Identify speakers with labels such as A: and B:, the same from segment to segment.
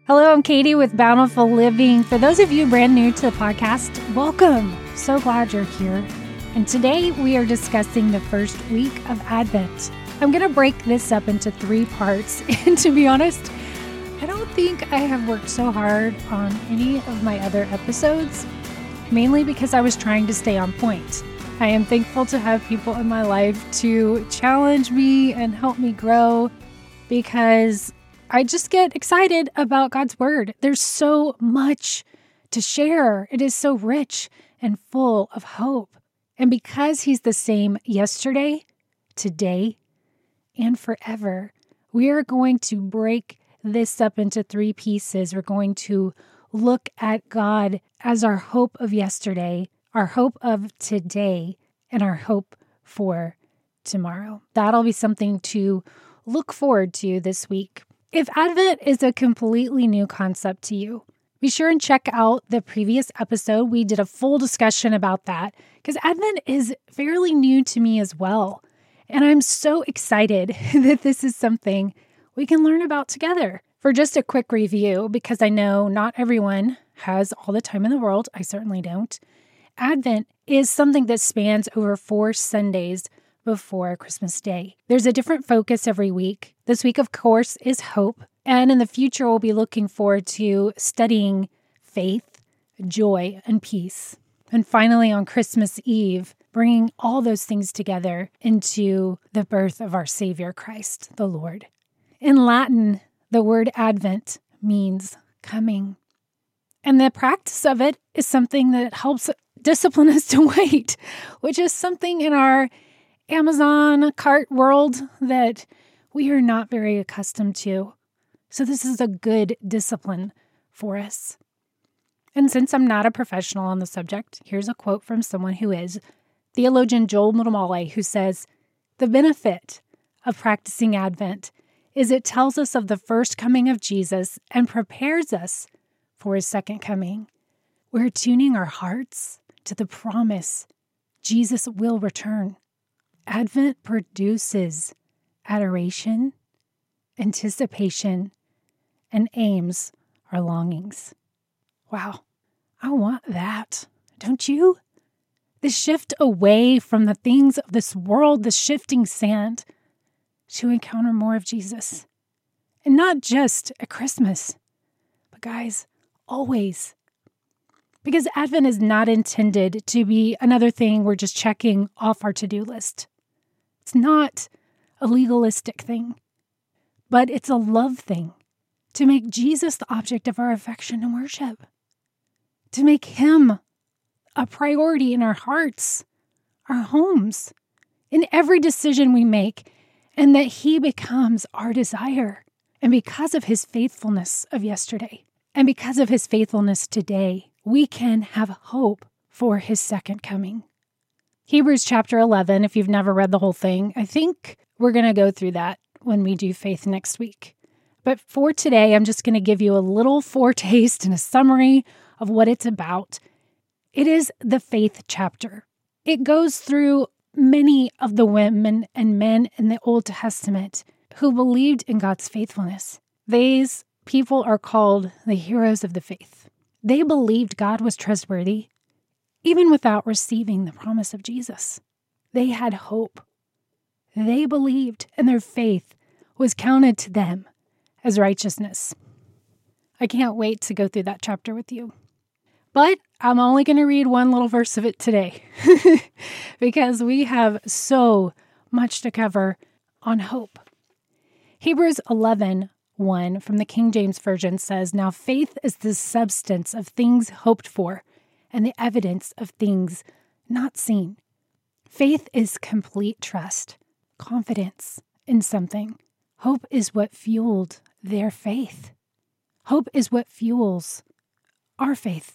A: Hello, I'm Katie with Bountiful Living. For those of you brand new to the podcast, welcome. So glad you're here. And today we are discussing the first week of Advent. I'm going to break this up into 3 parts. And to be honest, I don't think I have worked so hard on any of my other episodes, mainly because I was trying to stay on point. I am thankful to have people in my life to challenge me and help me grow because I just get excited about God's word. There's so much to share. It is so rich and full of hope. And because He's the same yesterday, today, and forever, we are going to break this up into 3 pieces. We're going to look at God as our hope of yesterday, our hope of today, and our hope for tomorrow. That'll be something to look forward to this week. If Advent is a completely new concept to you, be sure and check out the previous episode. We did a full discussion about that because Advent is fairly new to me as well. And I'm so excited that this is something we can learn about together. For just a quick review, because I know not everyone has all the time in the world, I certainly don't. Advent is something that spans over 4 Sundays before Christmas Day. There's a different focus every week. This week, of course, is hope. And in the future, we'll be looking forward to studying faith, joy, and peace. And finally, on Christmas Eve, bringing all those things together into the birth of our Savior Christ, the Lord. In Latin, the word Advent means coming. And the practice of it is something that helps discipline us to wait, which is something in our Amazon cart world that we are not very accustomed to. So this is a good discipline for us. And since I'm not a professional on the subject, here's a quote from someone who is, theologian Joel Muddamalle, who says, "The benefit of practicing Advent is it tells us of the first coming of Jesus and prepares us for His second coming. We're tuning our hearts to the promise Jesus will return. Advent produces adoration, anticipation, and aims our longings." Wow, I want that. Don't you? The shift away from the things of this world, the shifting sand, to encounter more of Jesus. And not just at Christmas, but guys, always. Because Advent is not intended to be another thing we're just checking off our to-do list. It's not a legalistic thing, but it's a love thing to make Jesus the object of our affection and worship, to make Him a priority in our hearts, our homes, in every decision we make, and that He becomes our desire. And because of His faithfulness of yesterday, and because of His faithfulness today, we can have hope for His second coming. Hebrews chapter 11, if you've never read the whole thing, I think we're going to go through that when we do faith next week. But for today, I'm just going to give you a little foretaste and a summary of what it's about. It is the faith chapter. It goes through many of the women and men in the Old Testament who believed in God's faithfulness. These people are called the heroes of the faith. They believed God was trustworthy, even without receiving the promise of Jesus. They had hope. They believed, and their faith was counted to them as righteousness. I can't wait to go through that chapter with you. But I'm only going to read one little verse of it today because we have so much to cover on hope. Hebrews 11:1 from the King James Version says, "Now faith is the substance of things hoped for and the evidence of things not seen." Faith is complete trust, confidence in something. Hope is what fueled their faith. Hope is what fuels our faith.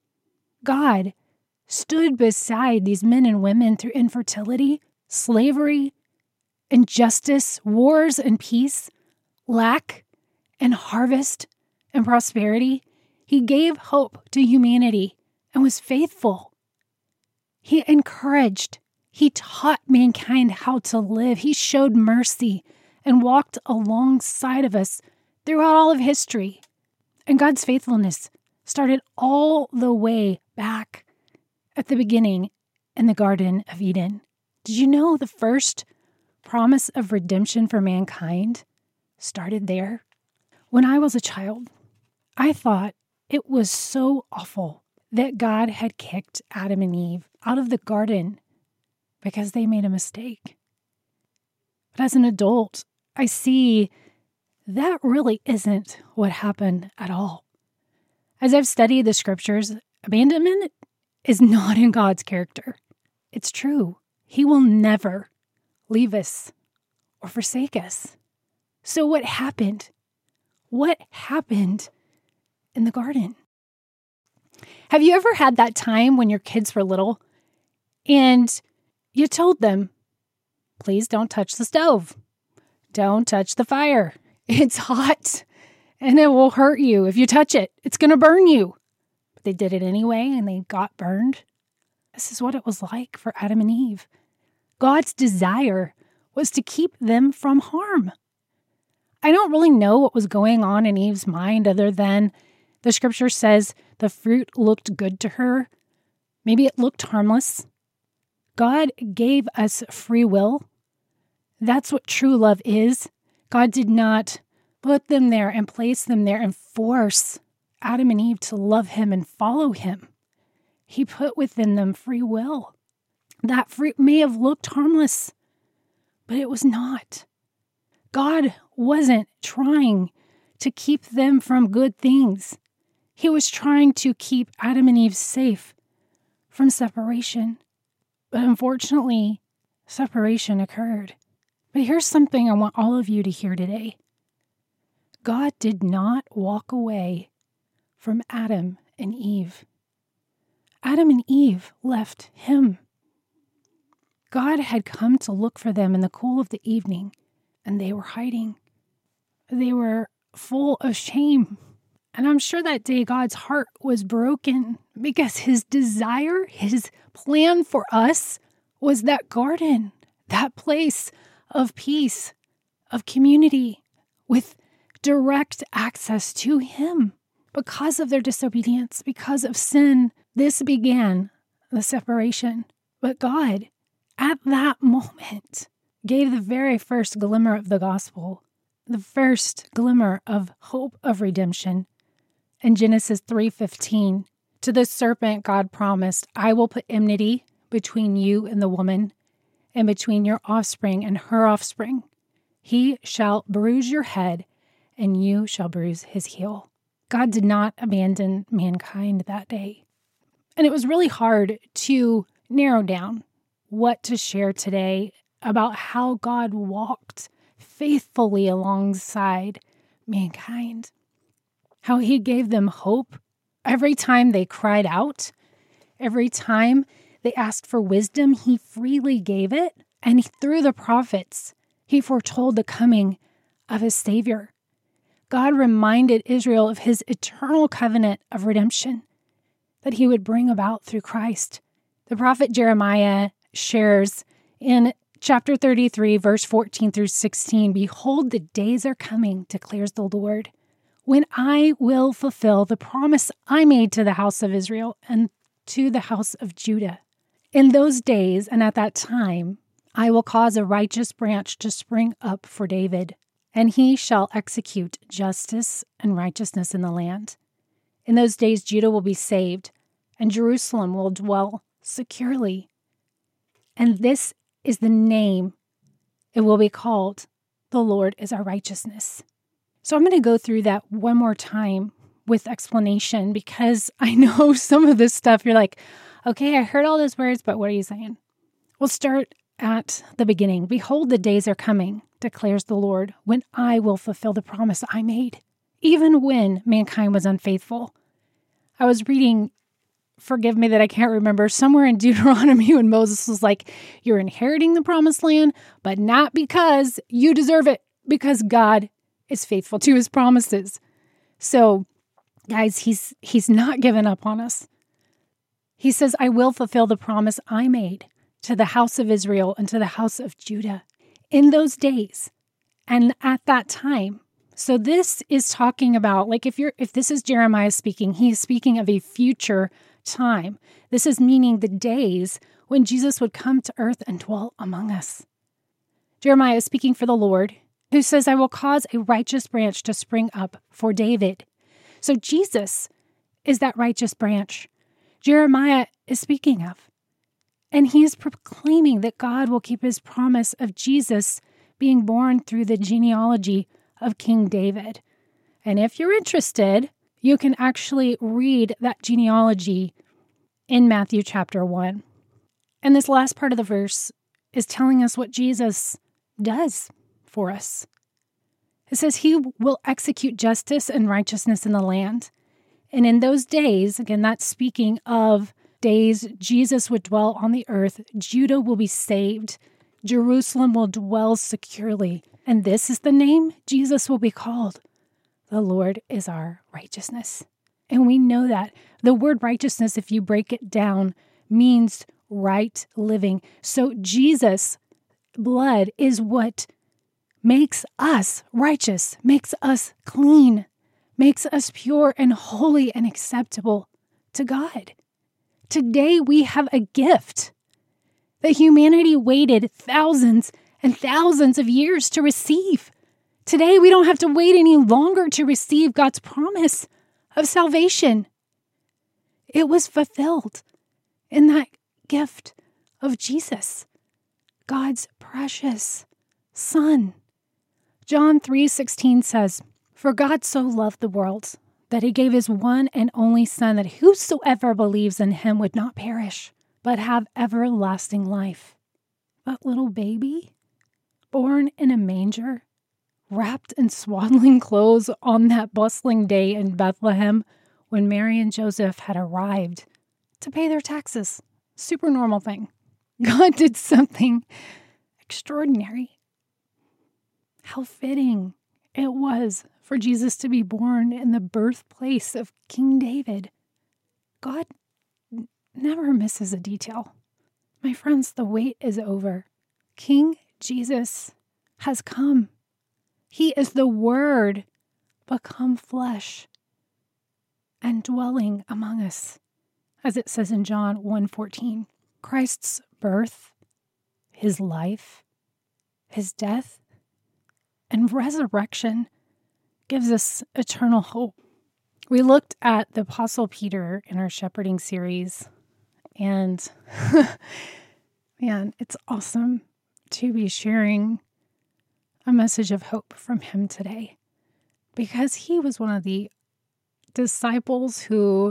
A: God stood beside these men and women through infertility, slavery, injustice, wars and peace, lack and harvest and prosperity. He gave hope to humanity and was faithful. He encouraged. He taught mankind how to live. He showed mercy and walked alongside of us throughout all of history. And God's faithfulness started all the way back at the beginning in the Garden of Eden. Did you know the first promise of redemption for mankind started there? When I was a child, I thought it was so awful that God had kicked Adam and Eve out of the garden because they made a mistake. But as an adult, I see that really isn't what happened at all. As I've studied the scriptures, abandonment is not in God's character. It's true. He will never leave us or forsake us. So what happened? What happened in the garden? Have you ever had that time when your kids were little and you told them, please don't touch the stove. Don't touch the fire. It's hot and it will hurt you. If you touch it, it's going to burn you. But they did it anyway and they got burned. This is what it was like for Adam and Eve. God's desire was to keep them from harm. I don't really know what was going on in Eve's mind other than the scripture says the fruit looked good to her. Maybe it looked harmless. God gave us free will. That's what true love is. God did not put them there and place them there and force Adam and Eve to love him and follow him. He put within them free will. That fruit may have looked harmless, but it was not. God wasn't trying to keep them from good things. He was trying to keep Adam and Eve safe from separation. But unfortunately, separation occurred. But here's something I want all of you to hear today. God did not walk away from Adam and Eve. Adam and Eve left him. God had come to look for them in the cool of the evening, and they were hiding. They were full of shame. And I'm sure that day God's heart was broken because his desire, his plan for us was that garden, that place of peace, of community, with direct access to him. Because of their disobedience, because of sin, this began the separation. But God, at that moment, gave the very first glimmer of the gospel, the first glimmer of hope of redemption. In Genesis 3:15, to the serpent God promised, I will put enmity between you and the woman, and between your offspring and her offspring. He shall bruise your head, and you shall bruise his heel. God did not abandon mankind that day. And it was really hard to narrow down what to share today about how God walked faithfully alongside mankind. How he gave them hope every time they cried out, every time they asked for wisdom, he freely gave it. And through the prophets, he foretold the coming of his Savior. God reminded Israel of his eternal covenant of redemption that he would bring about through Christ. The prophet Jeremiah shares in chapter 33, verse 14 through 16, behold, the days are coming, declares the Lord, when I will fulfill the promise I made to the house of Israel and to the house of Judah. In those days and at that time, I will cause a righteous branch to spring up for David, and he shall execute justice and righteousness in the land. In those days, Judah will be saved, and Jerusalem will dwell securely. And this is the name it will be called, the Lord is our righteousness. So I'm going to go through that one more time with explanation because I know some of this stuff you're like, okay, I heard all those words, but what are you saying? We'll start at the beginning. Behold, the days are coming, declares the Lord, when I will fulfill the promise I made, even when mankind was unfaithful. I was reading, forgive me that I can't remember, somewhere in Deuteronomy when Moses was like, you're inheriting the promised land, but not because you deserve it, because God is faithful to his promises. So, guys, he's not given up on us. He says, I will fulfill the promise I made to the house of Israel and to the house of Judah in those days and at that time. So this is talking about, like, if this is Jeremiah speaking, he is speaking of a future time. This is meaning the days when Jesus would come to earth and dwell among us. Jeremiah is speaking for the Lord, who says, I will cause a righteous branch to spring up for David. So Jesus is that righteous branch Jeremiah is speaking of. And he is proclaiming that God will keep his promise of Jesus being born through the genealogy of King David. And if you're interested, you can actually read that genealogy in Matthew chapter 1. And this last part of the verse is telling us what Jesus does for us. It says he will execute justice and righteousness in the land. And in those days, again, that's speaking of days Jesus would dwell on the earth, Judah will be saved, Jerusalem will dwell securely. And this is the name Jesus will be called. The Lord is our righteousness. And we know that. The word righteousness, if you break it down, means right living. So Jesus' blood is what makes us righteous, makes us clean, makes us pure and holy and acceptable to God. Today we have a gift that humanity waited thousands and thousands of years to receive. Today we don't have to wait any longer to receive God's promise of salvation. It was fulfilled in that gift of Jesus, God's precious Son. John 3:16 says, For God so loved the world that he gave his one and only Son, that whosoever believes in him would not perish, but have everlasting life. That little baby, born in a manger, wrapped in swaddling clothes on that bustling day in Bethlehem when Mary and Joseph had arrived to pay their taxes. Super normal thing. God did something extraordinary. How fitting it was for Jesus to be born in the birthplace of King David. God never misses a detail. My friends, the wait is over. King Jesus has come. He is the Word become flesh and dwelling among us, as it says in John 1:14. Christ's birth, his life, his death, and resurrection gives us eternal hope. We looked at the Apostle Peter in our shepherding series, and man, it's awesome to be sharing a message of hope from him today, because he was one of the disciples who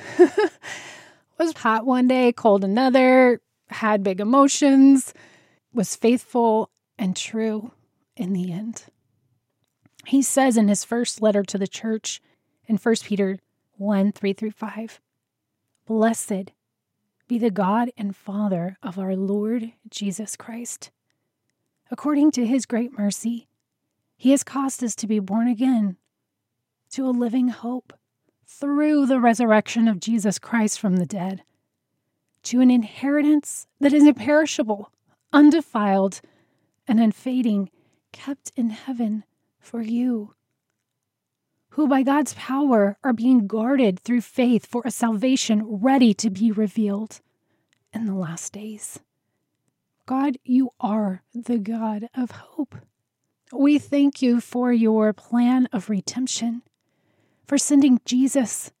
A: was hot one day, cold another, had big emotions, was faithful and true in the end. He says in his first letter to the church in 1 Peter 1:3-5, Blessed be the God and Father of our Lord Jesus Christ. According to his great mercy, he has caused us to be born again to a living hope through the resurrection of Jesus Christ from the dead, to an inheritance that is imperishable, undefiled, and unfading, kept in heaven for you, who by God's power are being guarded through faith for a salvation ready to be revealed in the last days. God, you are the God of hope. We thank you for your plan of redemption, for sending Jesus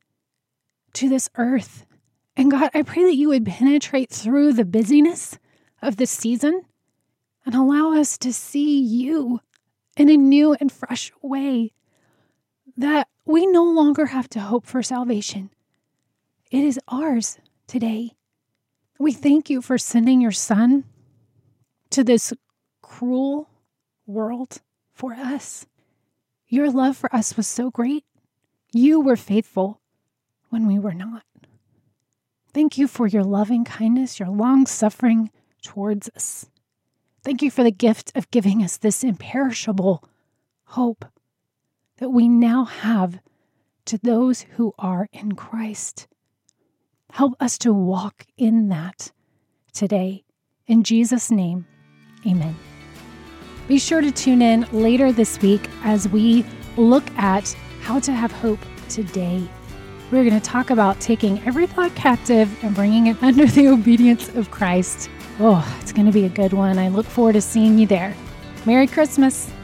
A: to this earth. And God, I pray that you would penetrate through the busyness of this season and allow us to see you in a new and fresh way, that we no longer have to hope for salvation. It is ours today. We thank you for sending your Son to this cruel world for us. Your love for us was so great. You were faithful when we were not. Thank you for your loving kindness, your long suffering towards us. Thank you for the gift of giving us this imperishable hope that we now have to those who are in Christ. Help us to walk in that today. In Jesus' name, amen. Be sure to tune in later this week as we look at how to have hope today. We're going to talk about taking every thought captive and bringing it under the obedience of Christ. Oh, it's going to be a good one. I look forward to seeing you there. Merry Christmas.